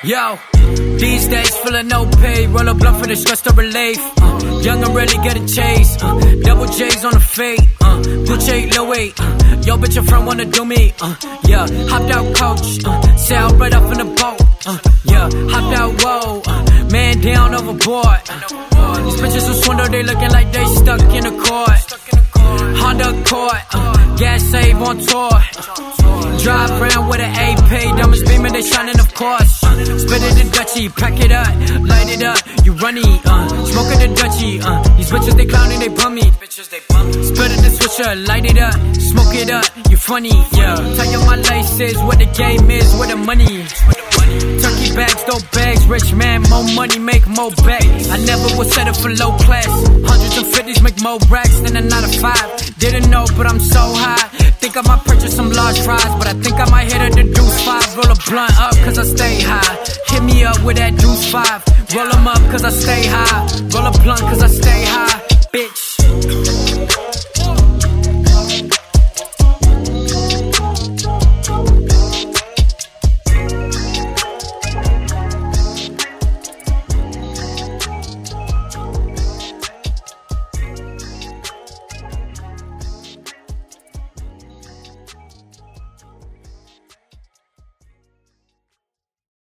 Yo, these days feeling no pay. Roll a blunt for the stress to relief. Young and ready, get a chase. Double J's on the fade. Gucci, Louis. Yo, bitch, your friend wanna do me. Yeah, hopped out coach. Sailed right up in the boat. Yeah, hopped out, whoa. Man down overboard. These bitches who swindle, they looking like they stuck in a court. Honda Accord, gas save on tour. Drive around with an AP, diamonds beaming, they shining, of course. Spit it in Dutchie, pack it up, light it up, you runny, smoking the Dutchie, these bitches they clowning, they bummy. Spit it in Swisher, light it up, smoke it up, you funny, yeah. Tell you my laces, what the game is, where the money. Turkey bags, dope bags, rich man, more money, make more bags. I never would settle for low class. Hundreds of 50s make more racks than a 9-to-5. Didn't know, but I'm so high. Think I might purchase some large fries, but I think I might hit a deuce 5. Roll a blunt up, cause I stay high. Hit me up with that deuce 5. Roll 'em up, cause I stay high. Roll a blunt, cause I stay high. Bitch.